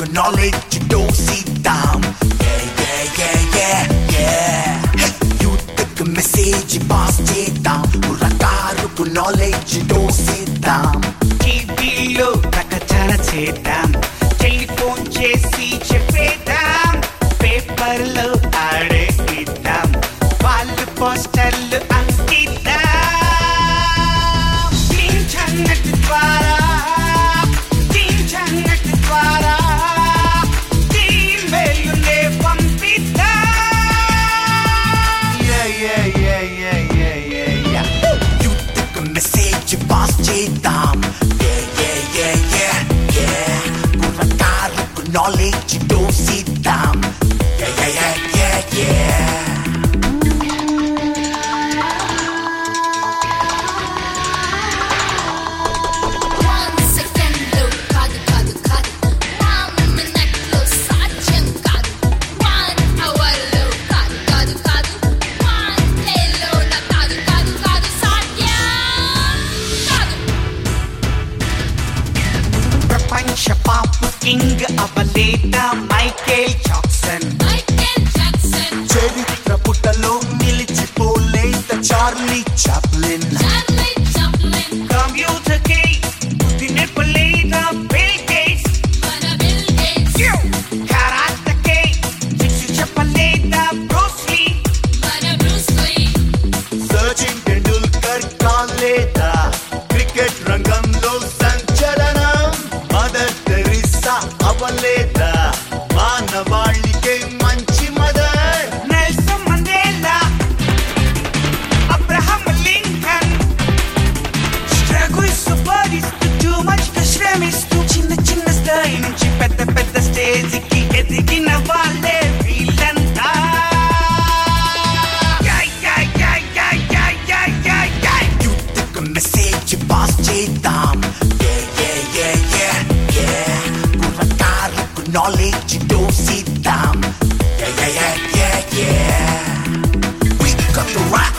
knowledge dositam. Youth message pass చేద్దాం, కుర్రకారుకు knowledge dositam. టీవీలో ప్రకటన చేద్దాం, టెలిఫోన్ చేసి చెప్పేద్దాం, పేపర్లో ఆడే ఇద్దాం, వాళ్ళు పోస్టర్లు అంకిద్దాం. ఇంటర్నెట్ ద్వారా ఈమెయిల్నే పంపిద్దాం. యూత్కు మెసేజ్ పాస్ చేద్దాం, కుర్రకారుకు knowledge dositam. ప్రపంచ పాప్ కింగ్ అవలేదా మైకేల్ జాక్సన్, చరిత్ర పుటలో నిలిచిపోలేత చార్లీ చాప్లిన్, కంప్యూటర్ కి తినపలేదా బిల్ గేట్స్, కరాటకి శిక్ష చెప్పలేదా బ్రూస్ లీ, సచిన్ టెండూల్కర్ కాలేదా క్రికెట్ రంగంలో సంచలనం, మదర్ తెరిసా అవలేదా మానవాళికే మంచి mother, Nelson Mandela, Abraham Lincoln, struggles భరిస్తూ too much గా శ్రమిస్తూ చిన్న చిన్న స్థాయి నుంచి పెద్ద పెద్ద స్టేజ్కి ఎదిగిన వాళ్ళే వీళ్ళంతా. యూత్కు మెసేజ్ పాస్ చేద్దాం, కుర్రకారుకు knowledge dositam. We got the rock